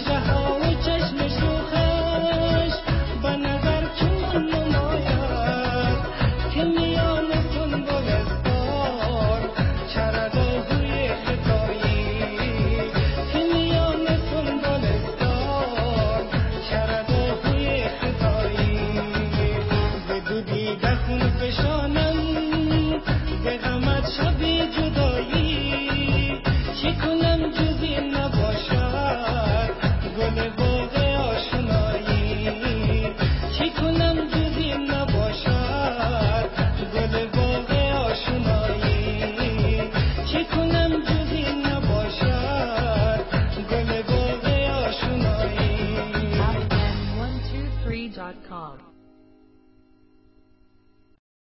مژه ها و چشم شوخش به نظر چون نماید که میان سنبلستان چرد آهوی خدایی که میان سنبلستان چرد آهوی خدایی به دو دیده خون فشانم به غمت شبی جدایی چی کنم جز این نباشد گل باغ آشنایی چی کنم جز این نباشد گل باغ آشنایی چی کنم جز این نباشد گل باغ آشنایی Afghan123.com